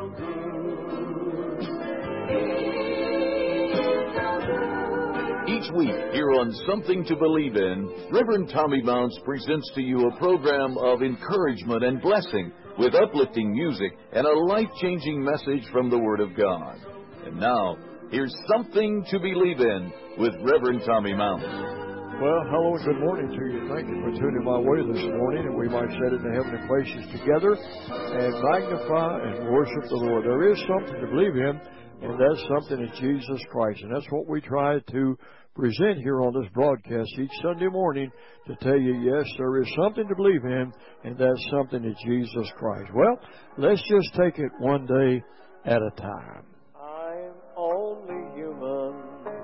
Each week, here on Something to Believe in, Reverend Tommy Mounts presents to you a program of encouragement and blessing with uplifting music and a life-changing message from the Word of God. And now, here's Something to Believe in with Reverend Tommy Mounts. Well, hello and good morning to you. Thank you for tuning my way this morning, and we might set it in the heavenly places together and magnify and worship the Lord. There is something to believe in, and that's something is Jesus Christ, and that's what we try to present here on this broadcast each Sunday morning to tell you, yes, there is something to believe in, and that something is Jesus Christ. Well, let's just take it one day at a time. I'm only human.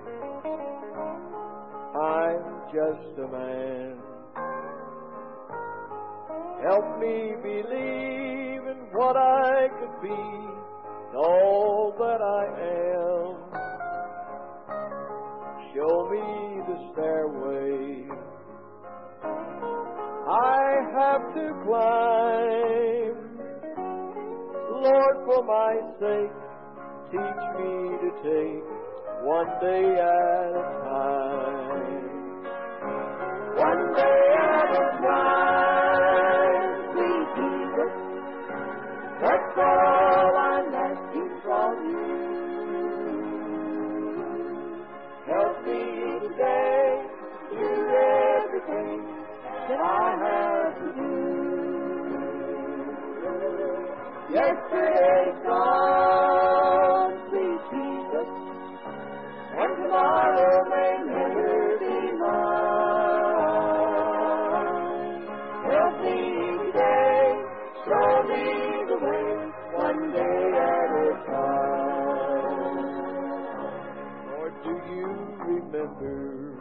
I'm just a man. Help me believe in what I could be, and all that I am. Show me the stairway I have to climb. Lord, for my sake, teach me to take one day at a time. One day at a time, sweet Jesus, that's all I'm asking from you. Help me today to do everything that I have to do. Yesterday's gone, sweet Jesus, and tomorrow may never be mine. Help me today, show me the way, one day at a time. Lord, do you remember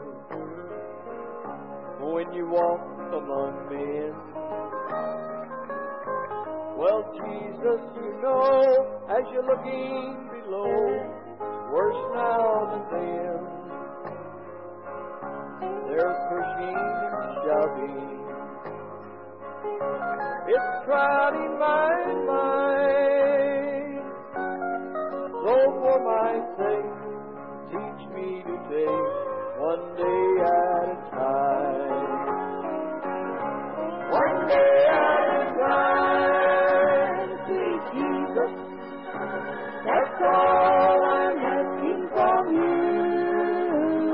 when you walked among men? Well, Jesus, you know, as you're looking below, worse now than then. They're pushing and shoving. It's crowding my mind. So for my sake, teach me to take one day at a time. One day at a time, sweet Jesus, that's all I'm asking from you.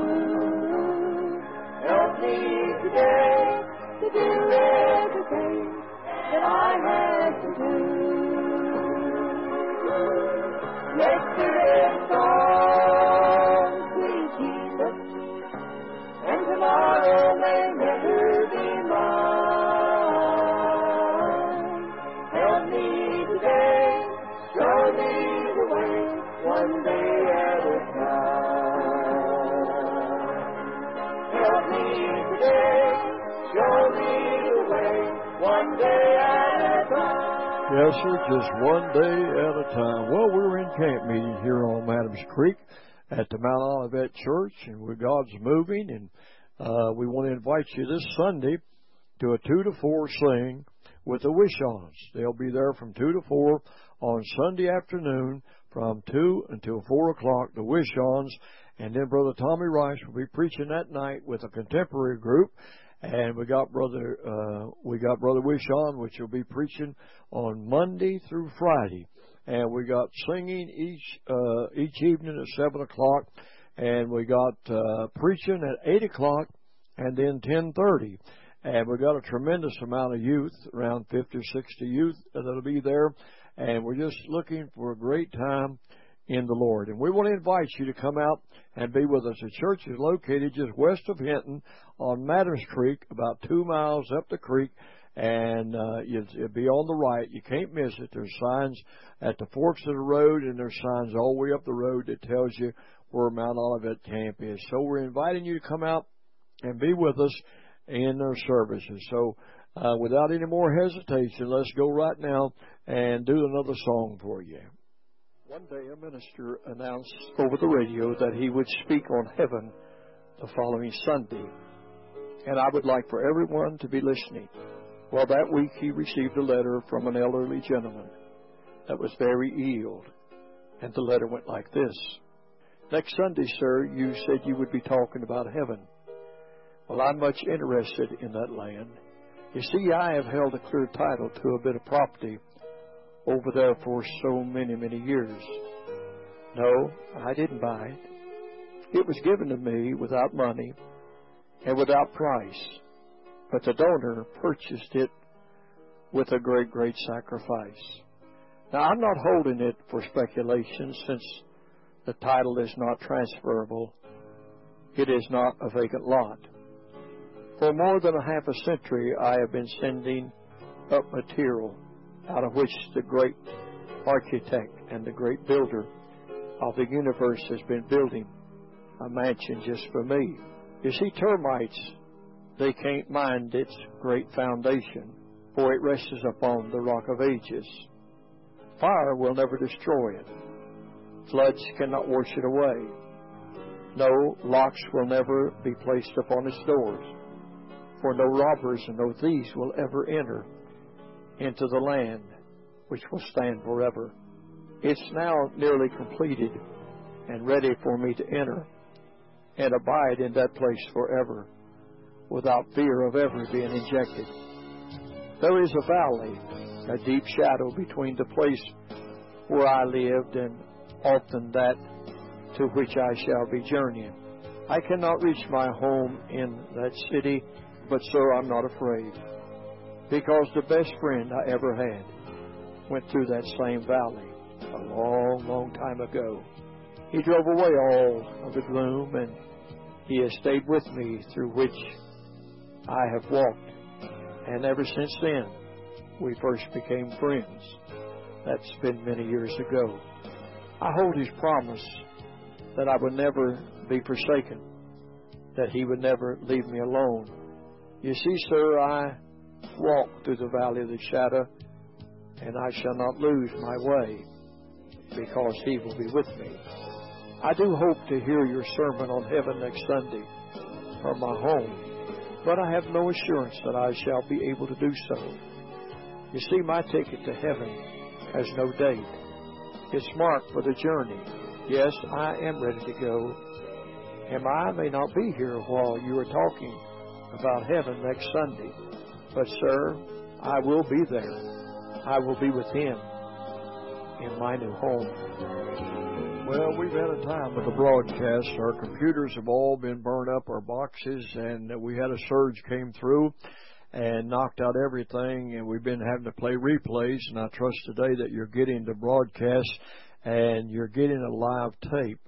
Help me today to do everything that I have to do. Yesterday's gone, sweet Jesus, and tomorrow may never be mine. Help me today, show me the way, one day at a time. Help me today, show me the way, one day at a time. Yes, sir, just one day at a time. Well, we're in camp meeting here on Adams Creek at the Mount Olivet Church, and God's moving, and we want to invite you this Sunday to a 2 to 4 sing with the Wish-Ons. They'll be there from 2 to 4 on Sunday afternoon from 2 until 4 o'clock, the Wish-Ons, and then Brother Tommy Rice will be preaching that night with a contemporary group. And we got Brother Wish-On, which will be preaching on Monday through Friday. And we got singing each evening at 7 o'clock. And we got preaching at 8 o'clock and then 10:30. And we got a tremendous amount of youth, around 50 or 60 youth that'll be there. And we're just looking for a great time in the Lord. And we want to invite you to come out and be with us. The church is located just west of Hinton on Matters Creek, about 2 miles up the creek, and it'll be on the right. You can't miss it. There's signs at the forks of the road, and there's signs all the way up the road that tells you where Mount Olivet Camp is. So we're inviting you to come out and be with us in their services. So without any more hesitation, let's go right now and do another song for you. One day a minister announced over the radio that he would speak on heaven the following Sunday, and I would like for everyone to be listening. Well, that week he received a letter from an elderly gentleman that was very ill. And the letter went like this. Next Sunday, sir, you said you would be talking about heaven. Well, I'm much interested in that land. You see, I have held a clear title to a bit of property over there for so many, many years. No, I didn't buy it. It was given to me without money and without price. But the donor purchased it with a great, great sacrifice. Now, I'm not holding it for speculation since the title is not transferable. It is not a vacant lot. For more than a half a century, I have been sending up material out of which the great architect and the great builder of the universe has been building a mansion just for me. You see, termites, they can't mind its great foundation, for it rests upon the rock of ages. Fire will never destroy it. Floods cannot wash it away. No, locks will never be placed upon its doors, for no robbers and no thieves will ever enter into the land which will stand forever. It's now nearly completed and ready for me to enter and abide in that place forever without fear of ever being ejected. There is a valley, a deep shadow between the place where I lived and often that to which I shall be journeying. I cannot reach my home in that city, but sir, I'm not afraid, because the best friend I ever had went through that same valley a long, long time ago. He drove away all of the gloom, and he has stayed with me through which I have walked. And ever since then, we first became friends. That's been many years ago. I hold his promise that I would never be forsaken, that he would never leave me alone. You see, sir, I walk through the valley of the shadow, and I shall not lose my way, because he will be with me. I do hope to hear your sermon on heaven next Sunday from my home, but I have no assurance that I shall be able to do so. You see, my ticket to heaven has no date. It's marked for the journey. Yes, I am ready to go, and I may not be here while you are talking about heaven next Sunday, but sir, I will be there. I will be with him in my new home. Well, we've had a time with the broadcast. Our computers have all been burned up, our boxes, and we had a surge came through and knocked out everything, and we've been having to play replays, and I trust today that you're getting the broadcast and you're getting a live tape.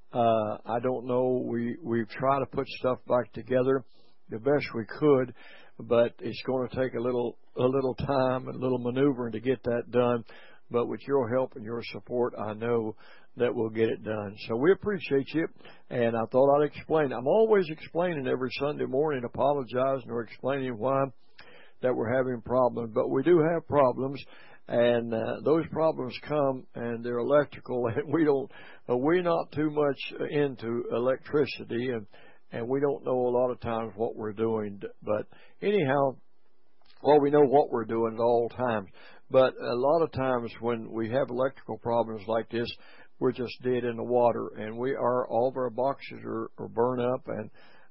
I don't know, we've tried to put stuff back together the best we could, but it's going to take a little time and a little maneuvering to get that done. But with your help and your support, I know that we'll get it done. So we appreciate you, and I thought I'd explain. I'm always explaining every Sunday morning, apologizing or explaining why that we're having problems. But we do have problems, and those problems come, and they're electrical, and we're not too much into electricity, and we don't know a lot of times what we're doing. But anyhow, well, we know what we're doing at all times. But a lot of times when we have electrical problems like this, we're just dead in the water, and all of our boxes are burned up, and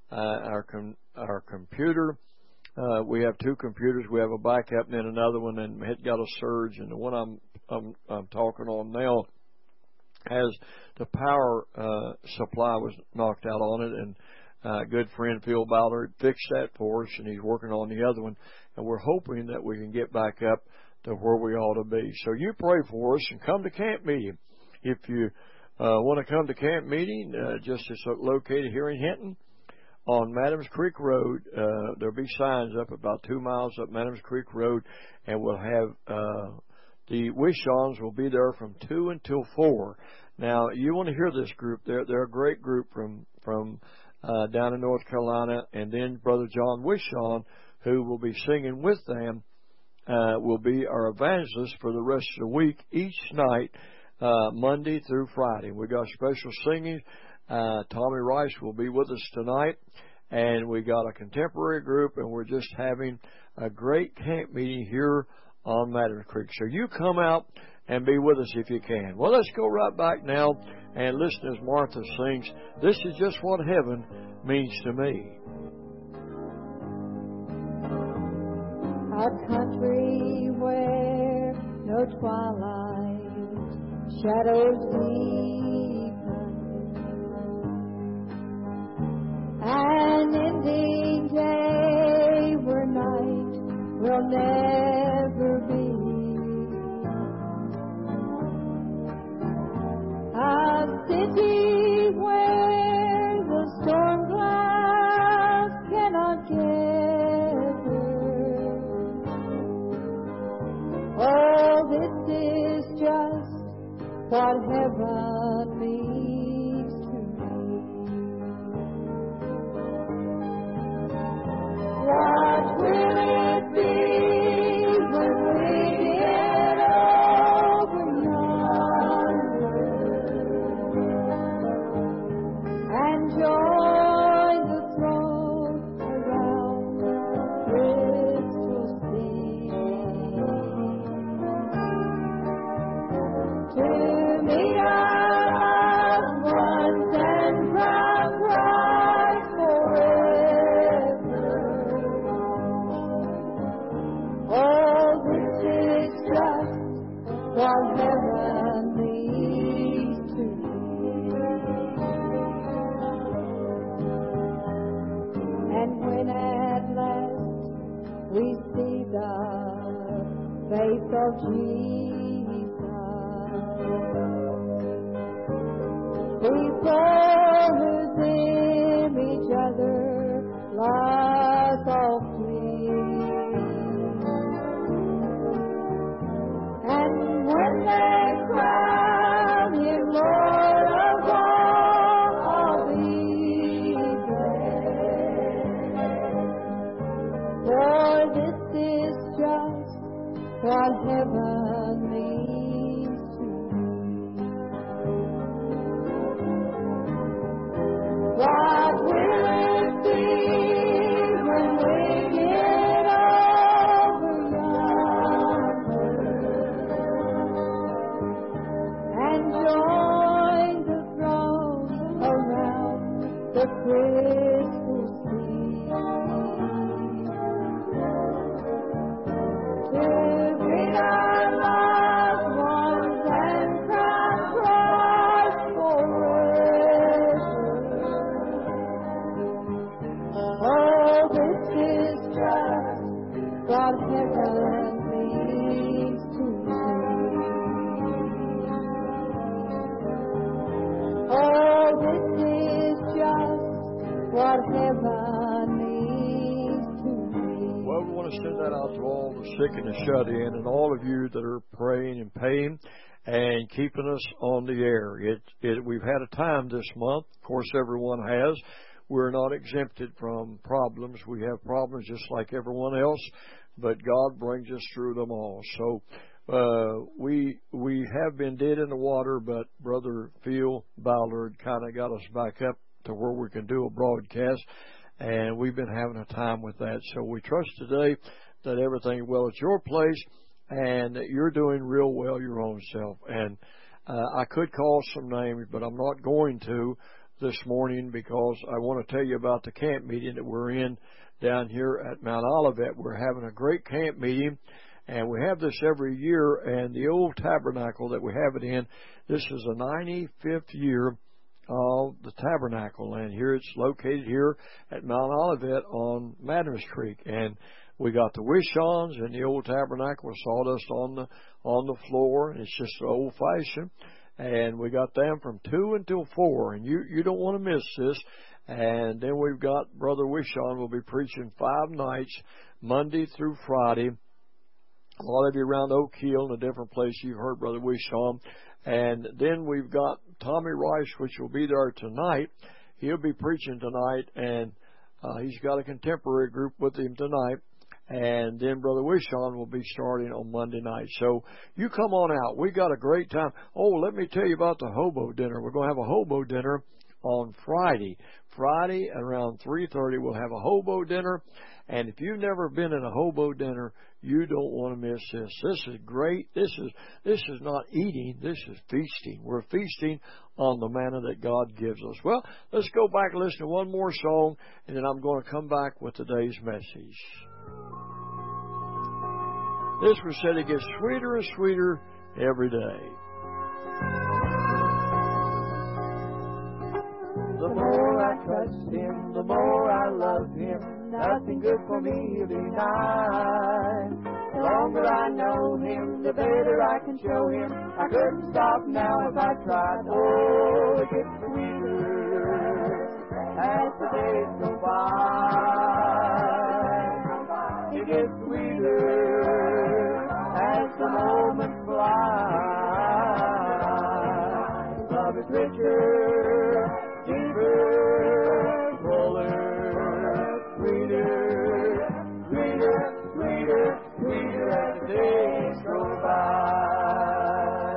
our computer, we have two computers. We have a backup and then another one, and it got a surge, and the one I'm talking on now has the power supply was knocked out on it, and good friend Phil Ballard fixed that for us, and he's working on the other one, and we're hoping that we can get back up to where we ought to be. So you pray for us and come to camp meeting. If you want to come to camp meeting, just it's located here in Hinton on Madams Creek Road. There'll be signs up about 2 miles up Madams Creek Road, and we'll have the Wish-Ons will be there from 2 until 4. Now, you want to hear this group. They're a great group from down in North Carolina, and then Brother John Wish-On, who will be singing with them, will be our evangelist for the rest of the week, each night, Monday through Friday. We got special singing. Tommy Rice will be with us tonight, and we got a contemporary group, and we're just having a great camp meeting here on Madams Creek. So you come out and be with us if you can. Well, let's go right back now and listen as Martha sings, "This is just what heaven means to me." A country where no twilight shadows deepen, an ending day where night will never be, a city where the storm clouds cannot gather. Oh, this is just what heaven means to me. What will it be when we get over yonder and join the throne around the crystal sea? To meet our loved ones and crown Christ forever. Oh, this is just what heaven means to me. And when at last we see the face of Jesus, people whose image other lies all flee, and when they crown Him Lord of all, I'll be there. For this is just what heaven means to me. What will it be when we get over yonder and join the throne around the crystal sea? To greet our loved ones and crown Christ forever. Oh, this is just what heaven means to me. Oh, this is just what heaven means to me. Well, we want to send that out to all the sick and the shut in, and all of you that are praying and paying and keeping us on the air. We've had a time this month. Of course, everyone has. We're not exempted from problems. We have problems just like everyone else, but God brings us through them all. So we have been dead in the water, but Brother Phil Ballard kind of got us back up to where we can do a broadcast, and we've been having a time with that. So we trust today that everything is well at your place and that you're doing real well your own self. And I could call some names, but I'm not going to this morning because I want to tell you about the camp meeting that we're in down here at Mount Olivet. We're having a great camp meeting, and we have this every year, and the old tabernacle that we have it in, this is the 95th year of the tabernacle, and here it's located here at Mount Olivet on Madams Creek, and we got the wish-ons in the old tabernacle with sawdust on the floor, and it's just old-fashioned. And we got them from 2 until 4, and you don't want to miss this. And then we've got Brother Wishon will be preaching 5 nights, Monday through Friday. A lot of you around Oak Hill and a different place, you've heard Brother Wishon. And then we've got Tommy Rice, which will be there tonight. He'll be preaching tonight, and he's got a contemporary group with him tonight. And then Brother Wishon will be starting on Monday night. So you come on out. We got a great time. Oh, let me tell you about the hobo dinner. We're going to have a hobo dinner on Friday. Friday around 3:30 we'll have a hobo dinner. And if you've never been in a hobo dinner, you don't want to miss this. This is great. This is not eating. This is feasting. We're feasting on the manna that God gives us. Well, let's go back and listen to one more song, and then I'm going to come back with today's message. This was said it gets sweeter and sweeter every day. The more I trust Him, the more I love Him. Nothing good for me will deny. The longer I know Him, the better I can show Him. I couldn't stop now if I tried. Oh, it gets sweeter as the days go by. It gets sweeter as the moments fly. Love is richer, deeper, fuller, sweeter, sweeter, sweeter, sweeter as the days go by.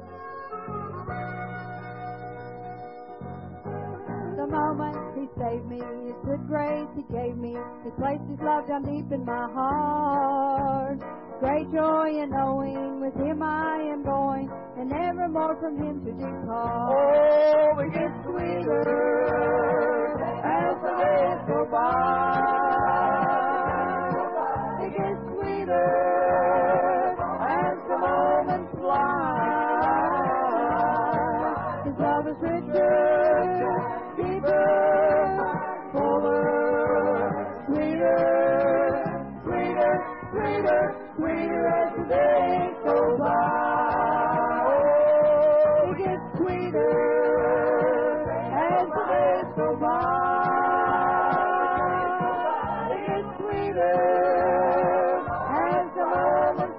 The moment He saved me, His good grace He gave me, He placed His love down deep in my heart. Great joy in knowing with Him I am going, and never more from Him to depart. Oh, it gets sweeter as the days go by. It gets sweeter as the moments fly. His love is richer, Deeper, fuller, sweeter, sweeter, sweeter, sweeter as the days go by. Oh, it gets sweeter as the days go by. It gets sweeter as the moments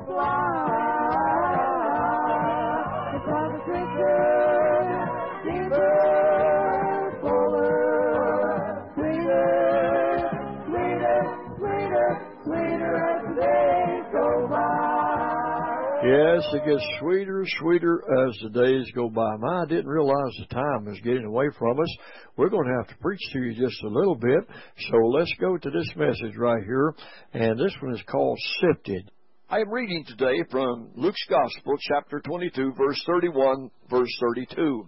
fly. His love is richer, Deeper, fuller, sweeter, sweeter, sweeter, sweeter as the days go by. Yes, it gets sweeter and sweeter as the days go by. I didn't realize the time was getting away from us. We're going to have to preach to you just a little bit. So let's go to this message right here. And this one is called Sifted. I am reading today from Luke's Gospel, chapter 22, verse 31, verse 32.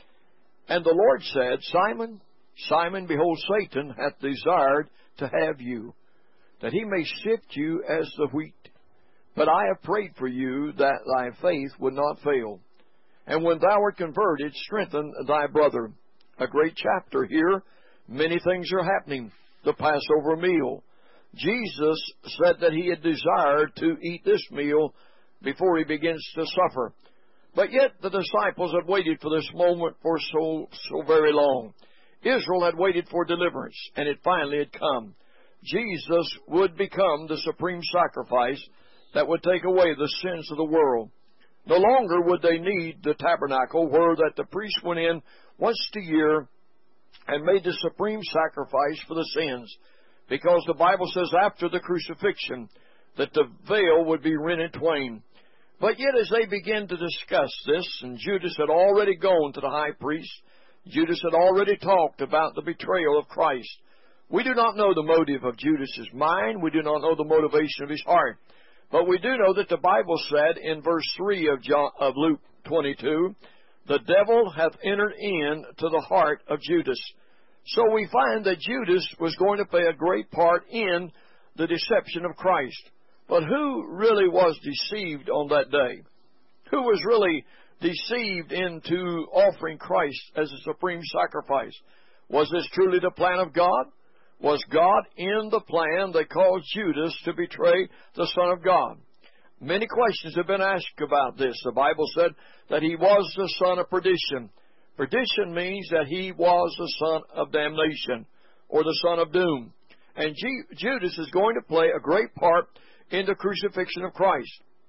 And the Lord said, Simon, Simon, behold, Satan hath desired to have you, that he may sift you as the wheat. But I have prayed for you that thy faith would not fail. And when thou art converted, strengthen thy brother. A great chapter here. Many things are happening. The Passover meal. Jesus said that he had desired to eat this meal before he begins to suffer. But yet the disciples had waited for this moment for so very long. Israel had waited for deliverance, and it finally had come. Jesus would become the supreme sacrifice that would take away the sins of the world. No longer would they need the tabernacle where that the priest went in once a year and made the supreme sacrifice for the sins, because the Bible says after the crucifixion that the veil would be rent in twain. But yet as they began to discuss this, and Judas had already gone to the high priest, Judas had already talked about the betrayal of Christ. We do not know the motive of Judas's mind. We do not know the motivation of his heart. But we do know that the Bible said in verse 3 of Luke 22, the devil hath entered in to the heart of Judas. So we find that Judas was going to play a great part in the deception of Christ. But who really was deceived on that day? Who was really deceived into offering Christ as a supreme sacrifice? Was this truly the plan of God? Was God in the plan that caused Judas to betray the Son of God? Many questions have been asked about this. The Bible said that he was the son of perdition. Perdition means that he was the son of damnation, or the son of doom. And Judas is going to play a great part in the crucifixion of Christ.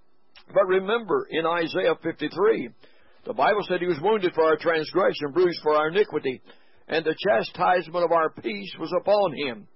But remember, in Isaiah 53, the Bible said he was wounded for our transgression, bruised for our iniquity, and the chastisement of our peace was upon him.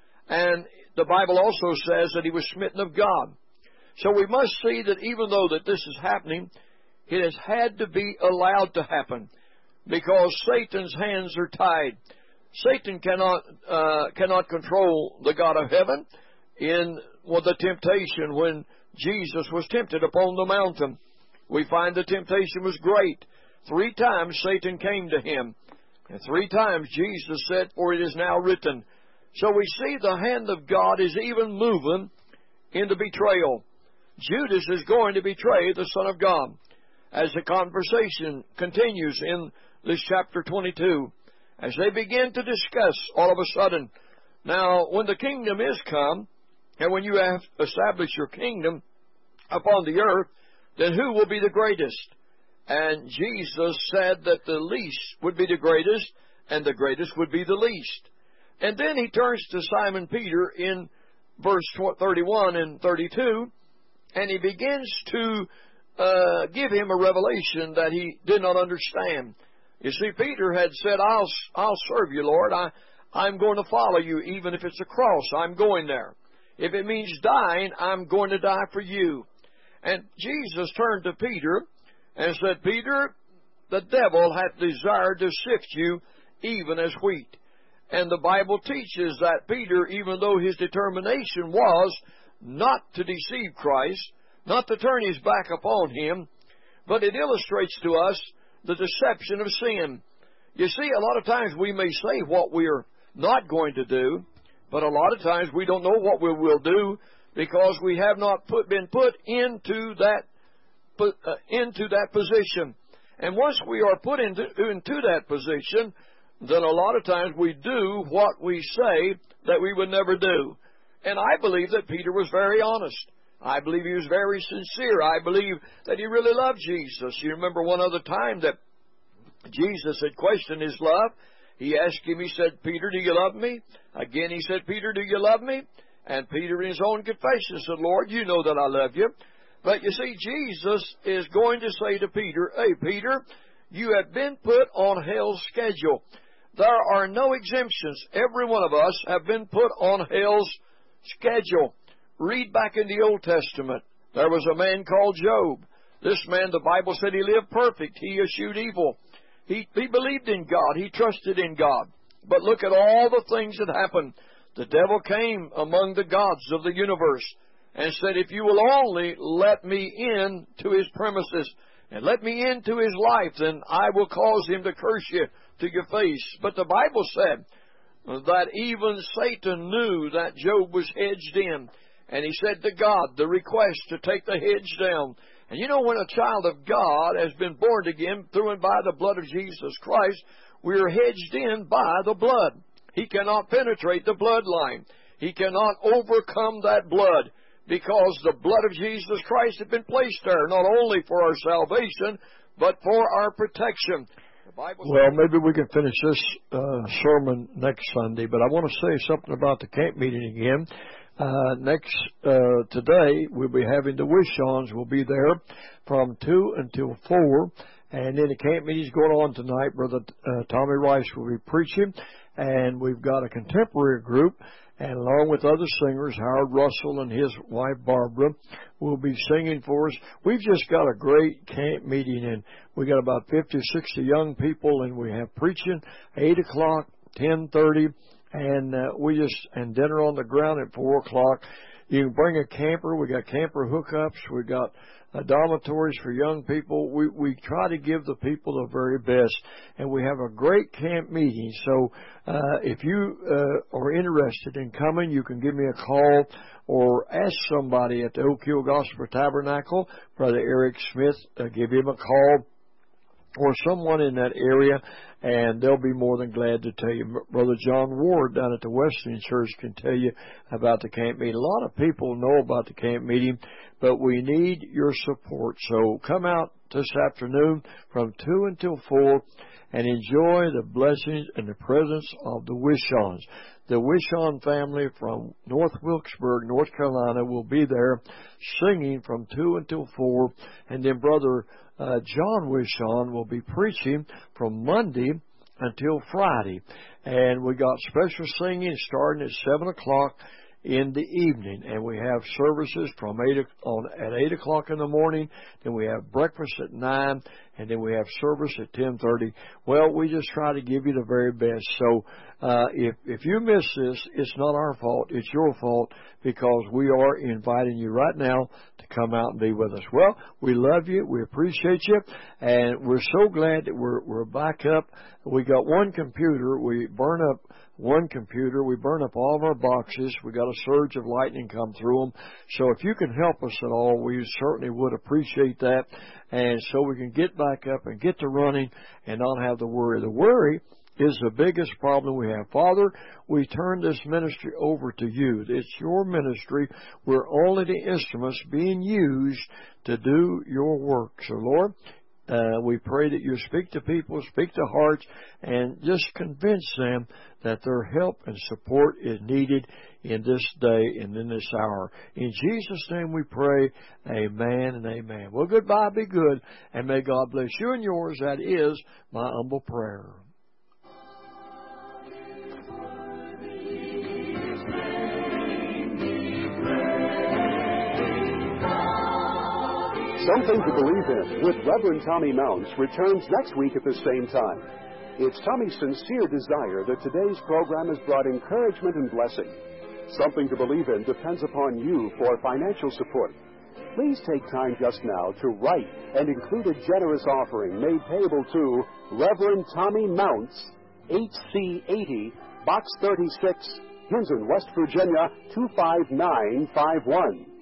And the Bible also says that he was smitten of God. So we must see that even though that this is happening, it has had to be allowed to happen. because Satan's hands are tied. Satan cannot control the God of heaven. In the temptation when Jesus was tempted upon the mountain, we find the temptation was great. 3 times Satan came to him, and 3 times Jesus said, "For it is now written." So we see the hand of God is even moving in the betrayal. Judas is going to betray the Son of God. As the conversation continues in this chapter 22, as they begin to discuss all of a sudden, now when the kingdom is come, and when you have established your kingdom upon the earth, then who will be the greatest? And Jesus said that the least would be the greatest, and the greatest would be the least. And then he turns to Simon Peter in verse 31 and 32, and he begins to give him a revelation that he did not understand. You see, Peter had said, I'll serve you, Lord. I'm going to follow you, even if it's a cross. I'm going there. If it means dying, I'm going to die for you. And Jesus turned to Peter and said, Peter, the devil hath desired to sift you even as wheat. And the Bible teaches that Peter, even though his determination was not to deceive Christ, not to turn his back upon him, but it illustrates to us the deception of sin. You see, a lot of times we may say what we're not going to do, but a lot of times we don't know what we will do because we have not been put into that position. And once we are put into that position, then a lot of times we do what we say that we would never do. And I believe that Peter was very honest. I believe he was very sincere. I believe that he really loved Jesus. You remember one other time that Jesus had questioned his love. He asked him, he said, Peter, do you love me? Again, he said, Peter, do you love me? And Peter, in his own confession, said, Lord, you know that I love you. But you see, Jesus is going to say to Peter, hey, Peter, you have been put on hell's schedule. There are no exemptions. Every one of us have been put on hell's schedule. Read back in the Old Testament. There was a man called Job. This man, the Bible said he lived perfect. He eschewed evil. He believed in God. He trusted in God. But look at all the things that happened. The devil came among the gods of the universe and said, if you will only let me in to his premises and let me into his life, then I will cause him to curse you to your face. But the Bible said that even Satan knew that Job was hedged in. And he said to God, the request to take the hedge down. And you know, when a child of God has been born again through and by the blood of Jesus Christ, we are hedged in by the blood. He cannot penetrate the bloodline. He cannot overcome that blood because the blood of Jesus Christ has been placed there, not only for our salvation, but for our protection. Well, maybe we can finish this sermon next Sunday, but I want to say something about the camp meeting again. Today we'll be having the Wish-Ons. We'll be there from 2 until 4, and then the camp meeting's going on tonight. Brother Tommy Rice will be preaching, and we've got a contemporary group, and along with other singers, Howard Russell and his wife Barbara will be singing for us. We've just got a great camp meeting, and we got about 50 or 60 young people, and we have preaching 8 o'clock, 10:30. And dinner on the ground at 4 o'clock. You can bring a camper. We got camper hookups. We got dormitories for young people. We try to give the people the very best, and we have a great camp meeting. So if you are interested in coming, you can give me a call or ask somebody at the Oak Hill Gospel Tabernacle, Brother Eric Smith. Give him a call, or someone in that area, and they'll be more than glad to tell you. Brother John Ward down at the Wesleyan Church can tell you about the camp meeting. A lot of people know about the camp meeting, but we need your support. So come out this afternoon from 2 until 4 and enjoy the blessings and the presence of the Wish-Ons. The Wish-On family from North Wilkesburg, North Carolina, will be there singing from 2 until 4, and then Brother John Wish-On will be preaching from Monday until Friday. And we got special singing starting at 7 o'clock in the evening, and we have services from at 8 o'clock in the morning. Then we have breakfast at 9, and then we have service at 10:30. Well, we just try to give you the very best. So if you miss this, it's not our fault. It's your fault, because we are inviting you right now to come out and be with us. Well, we love you. We appreciate you, and we're so glad that we're back up. We got one computer. We burn up one computer. We burn up all of our boxes. We got a surge of lightning come through them. So if you can help us at all, we certainly would appreciate that. And so we can get back up and get to running and not have the worry. The worry is the biggest problem we have. Father, we turn this ministry over to you. It's your ministry. We're only the instruments being used to do your work. So, Lord, we pray that you speak to people, speak to hearts, and just convince them that their help and support is needed in this day and in this hour. In Jesus' name we pray, amen and amen. Well, goodbye, be good, and may God bless you and yours. That is my humble prayer. Something to Believe In with Reverend Tommy Mounts returns next week at the same time. It's Tommy's sincere desire that today's program has brought encouragement and blessing. Something to Believe In depends upon you for financial support. Please take time just now to write and include a generous offering made payable to Reverend Tommy Mounts, HC80, Box 36, Hinton, West Virginia, 25951.